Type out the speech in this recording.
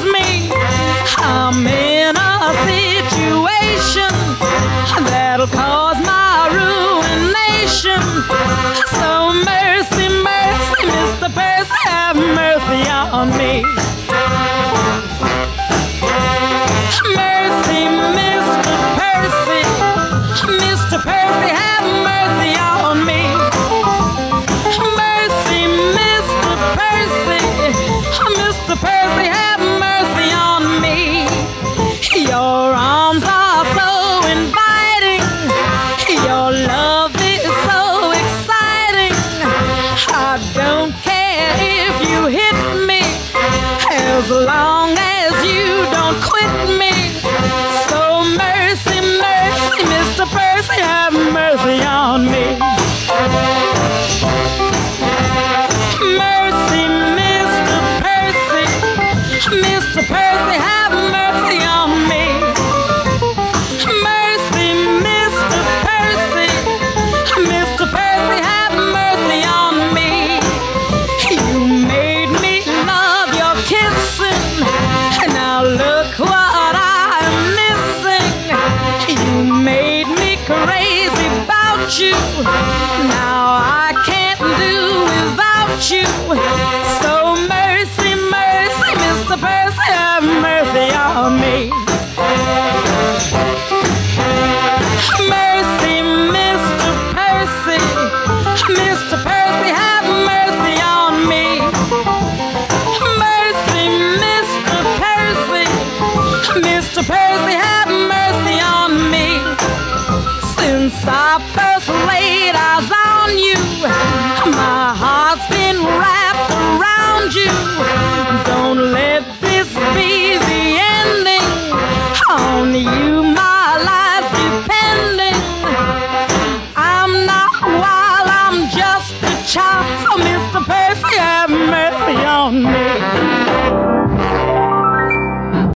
me. I'm in a situation that'll cause my ruination. So mercy, mercy, Mr. Percy, have mercy on me. Mercy, Mr. Percy, Mr. Percy, have mercy on me. Mercy, Mr. Percy, Mr. Percy, have mercy on me. Your arms are so inviting, your love is so exciting. I don't care if you hit me, as long as you don't quit me. So mercy, mercy, Mr. Percy, have mercy on me. Mercy, Mr. Percy, Mr. Percy, have mercy on me. Mercy, Mr. Percy, Mr. Percy, have mercy on me. You made me love your kissing, now look what I'm missing. You made me crazy about you, now I can't do without you. So